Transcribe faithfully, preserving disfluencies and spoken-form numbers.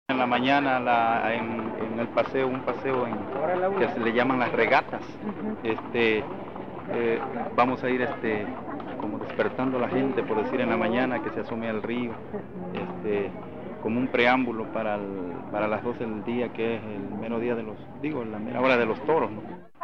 En la mañana la, en, en el paseo, un paseo en, que se le llaman las regatas, este, eh, vamos a ir este, como despertando a la gente, por decir, en la mañana que se asome al río, este, como un preámbulo para, el, para las doce del día, que es el mero día de los, digo, la mera hora de los toros, ¿no?